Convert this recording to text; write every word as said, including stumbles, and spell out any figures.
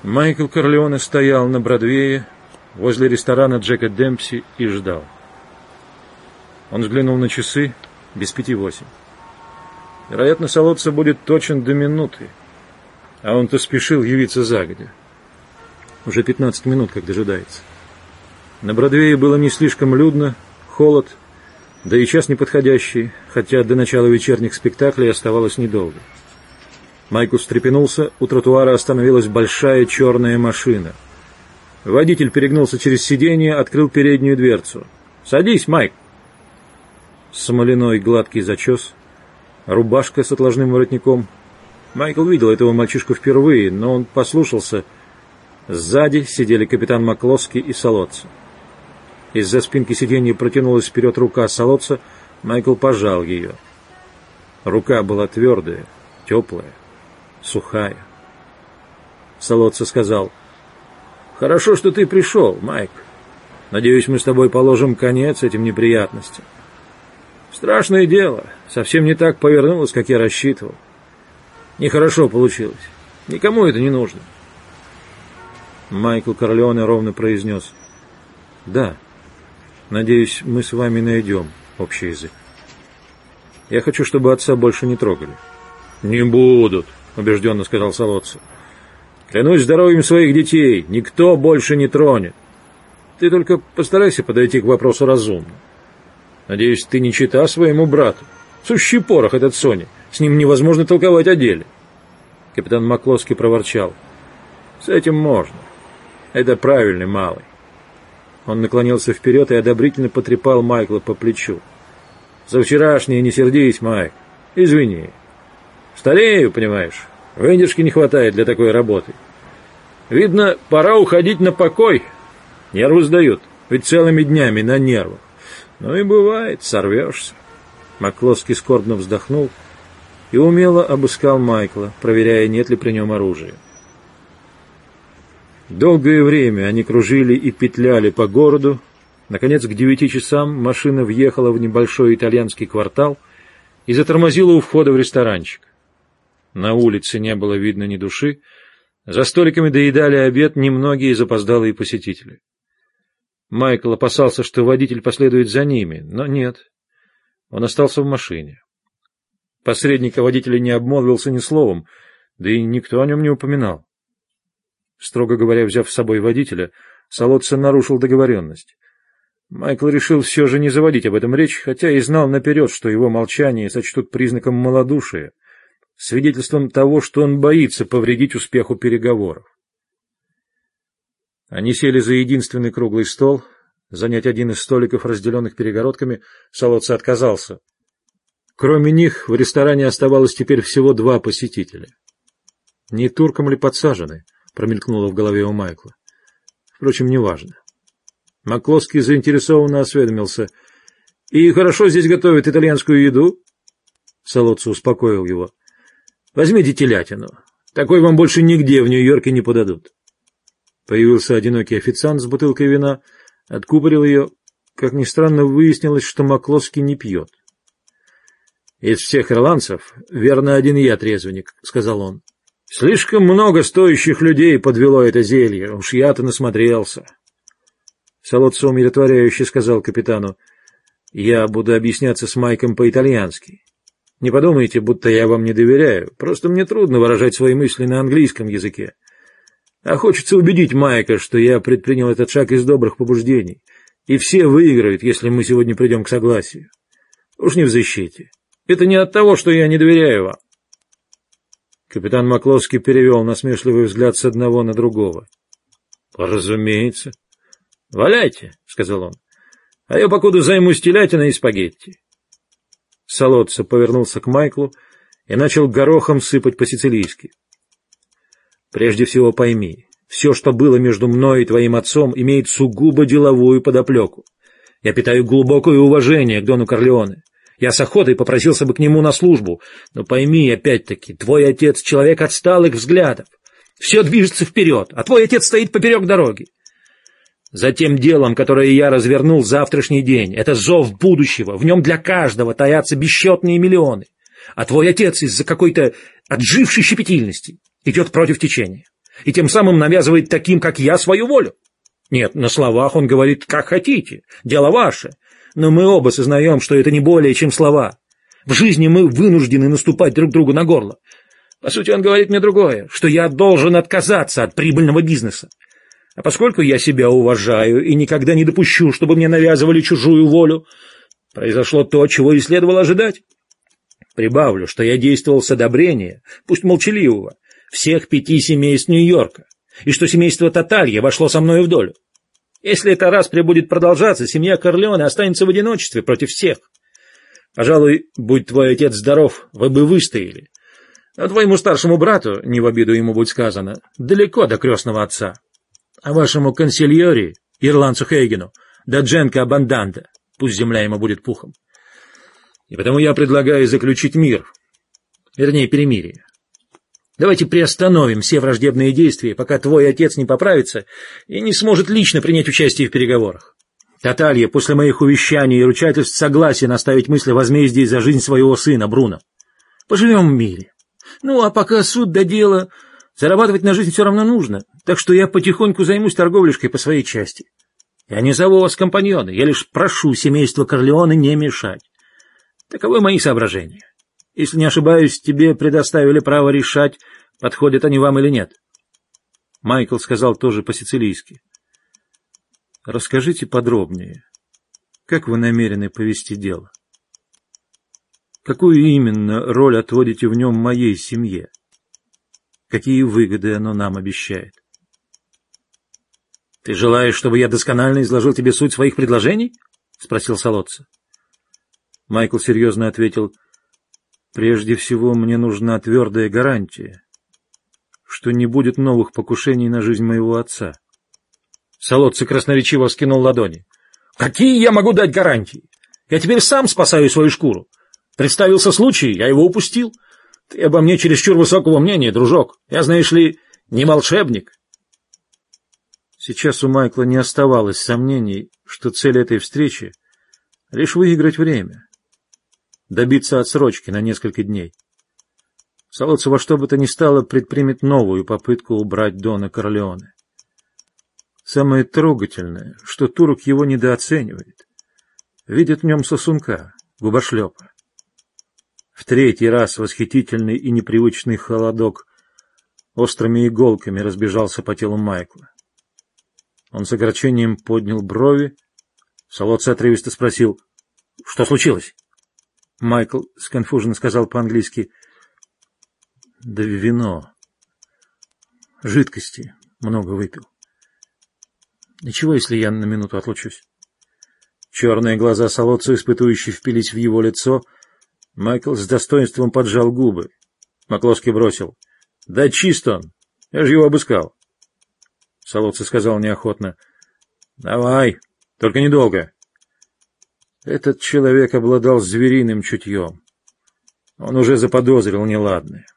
Майкл Корлеоне стоял на Бродвее возле ресторана Джека Демпси и ждал. Он взглянул на часы, без пяти восемь. Вероятно, Салоцца будет точен до минуты, а он-то спешил явиться загодя. Уже пятнадцать минут, как дожидается. На Бродвее было не слишком людно, холод, да и час неподходящий, хотя до начала вечерних спектаклей оставалось недолго. Майкл встрепенулся, у тротуара остановилась большая черная машина. Водитель перегнулся через сиденье, открыл переднюю дверцу. «Садись, Майк!» Смоляной гладкий зачес, рубашка с отложным воротником. Майкл видел этого мальчишку впервые, но он послушался. Сзади сидели капитан Маклоски и Салоцца. Из-за спинки сиденья протянулась вперед рука Салоцца. Майкл пожал ее. Рука была твердая, теплая, сухая. Салоцца сказал: «Хорошо, что ты пришел, Майк. Надеюсь, мы с тобой положим конец этим неприятностям. Страшное дело. Совсем не так повернулось, как я рассчитывал. Нехорошо получилось. Никому это не нужно». Майкл Корлеоне ровно произнес: «Да, надеюсь, мы с вами найдем общий язык. Я хочу, чтобы отца больше не трогали». «Не будут», — убежденно сказал Салоцца. «Клянусь здоровьем своих детей, никто больше не тронет. Ты только постарайся подойти к вопросу разумно. Надеюсь, ты не чита своему брату. Сущий порох этот Соня, с ним невозможно толковать о деле». Капитан Маклоски проворчал: «С этим можно. Это правильный малый». Он наклонился вперед и одобрительно потрепал Майкла по плечу. «За вчерашнее не сердись, Майк. Извини. Старею, понимаешь. Выдержки не хватает для такой работы. Видно, пора уходить на покой. Нервы сдают, ведь целыми днями на нервах. Ну и бывает, сорвешься». Маклоски скорбно вздохнул и умело обыскал Майкла, проверяя, нет ли при нем оружия. Долгое время они кружили и петляли по городу. Наконец, к девяти часам машина въехала в небольшой итальянский квартал и затормозила у входа в ресторанчик. На улице не было видно ни души. За столиками доедали обед немногие запоздалые посетители. Майкл опасался, что водитель последует за ними, но нет. Он остался в машине. Посредник о водителе не обмолвился ни словом, да и никто о нем не упоминал. Строго говоря, взяв с собой водителя, Салоцца нарушил договоренность. Майкл решил все же не заводить об этом речь, хотя и знал наперед, что его молчание сочтут признаком малодушия, свидетельством того, что он боится повредить успеху переговоров. Они сели за единственный круглый стол. Занять один из столиков, разделенных перегородками, Салоцца отказался. Кроме них в ресторане оставалось теперь всего два посетителя. Не турком ли подсажены? Промелькнуло в голове у Майкла. Впрочем, неважно. Маклоски заинтересованно осведомился: «И хорошо здесь готовят итальянскую еду?» Салоцца успокоил его: «Возьмите телятину. Такой вам больше нигде в Нью-Йорке не подадут». Появился одинокий официант с бутылкой вина, откупорил ее. Как ни странно, выяснилось, что Маклоски не пьет. «Из всех ирландцев, верно, один я трезвенник», — сказал он. «Слишком много стоящих людей подвело это зелье, уж я-то насмотрелся». Салоцца умиротворяюще сказал капитану: «Я буду объясняться с Майком по-итальянски. Не подумайте, будто я вам не доверяю, просто мне трудно выражать свои мысли на английском языке. А хочется убедить Майка, что я предпринял этот шаг из добрых побуждений, и все выиграют, если мы сегодня придем к согласию. Уж не в защите. Это не от того, что я не доверяю вам». Капитан Маклоски перевел насмешливый взгляд с одного на другого. «Разумеется». «Валяйте», — сказал он, — «а я покуда займусь телятиной и спагетти». Салоцца повернулся к Майклу и начал горохом сыпать по-сицилийски. «Прежде всего пойми, все, что было между мной и твоим отцом, имеет сугубо деловую подоплеку. Я питаю глубокое уважение к Дону Корлеоне. Я с охотой попросился бы к нему на службу, но пойми, опять-таки, твой отец — человек отсталых взглядов. Все движется вперед, а твой отец стоит поперек дороги. За тем делом, которое я развернул завтрашний день, это зов будущего, в нем для каждого таятся бесчетные миллионы. А твой отец из-за какой-то отжившей щепетильности идет против течения. и тем самым навязывает таким, как я, свою волю. Нет, на словах он говорит, как хотите, дело ваше, но мы оба сознаем, что это не более, чем слова. В жизни мы вынуждены наступать друг другу на горло. По сути, он говорит мне другое, что я должен отказаться от прибыльного бизнеса. А поскольку я себя уважаю и никогда не допущу, чтобы мне навязывали чужую волю, произошло то, чего и следовало ожидать. Прибавлю, что я действовал с одобрения, пусть молчаливого, всех пяти семейств Нью-Йорка, и что семейство Таталья вошло со мною в долю. Если эта распря будет продолжаться, семья Корлеоне останется в одиночестве против всех. Пожалуй, будь твой отец здоров, вы бы выстояли. А твоему старшему брату, не в обиду ему будет сказано, далеко до крестного отца. А вашему консильори, ирландцу Хейгену, да Дженко Абанданте, пусть земля ему будет пухом. И потому я предлагаю заключить мир, вернее, перемирие. Давайте приостановим все враждебные действия, пока твой отец не поправится и не сможет лично принять участие в переговорах. Таталья после моих увещаний и ручательств согласен оставить мысль о возмездии за жизнь своего сына Бруно. Поживем в мире. Ну, а пока суд до дела, зарабатывать на жизнь все равно нужно, так что я потихоньку займусь торговлюшкой по своей части. Я не зову вас компаньоны, я лишь прошу семейство Корлеоне не мешать. Таковы мои соображения. Если не ошибаюсь, тебе предоставили право решать, подходят они вам или нет. Майкл сказал тоже по-сицилийски. Расскажите подробнее, как вы намерены повести дело? Какую именно роль отводите в нем моей семье? Какие выгоды оно нам обещает? Ты желаешь, чтобы я досконально изложил тебе суть своих предложений? Спросил Салоццо. Майкл серьезно ответил: прежде всего мне нужна твердая гарантия, что не будет новых покушений на жизнь моего отца. Салоццо красноречиво вскинул ладони. Какие я могу дать гарантии? Я теперь сам спасаю свою шкуру. Представился случай, я его упустил. Ты обо мне чересчур высокого мнения, дружок. Я, знаешь ли, не волшебник. Сейчас у Майкла не оставалось сомнений, что цель этой встречи — лишь выиграть время, добиться отсрочки на несколько дней. Салоццо во что бы то ни стало предпримет новую попытку убрать Дона Корлеоне. Самое трогательное, что турок его недооценивает, видит в нем сосунка, губошлепа. В третий раз восхитительный и непривычный холодок острыми иголками разбежался по телу Майкла. Он с огорчением поднял брови. Салоццо отрывисто спросил: «Что случилось?» Майкл сконфуженно сказал по-английски: «Да вино. Жидкости много выпил. Ничего, если я на минуту отлучусь?» Черные глаза Салоццо, испытующие, впились в его лицо. Майкл с достоинством поджал губы. Маклоски бросил: «Да чист он. Я же его обыскал». Салоццо сказал неохотно: «Давай, только недолго». Этот человек обладал звериным чутьем. Он уже заподозрил неладное.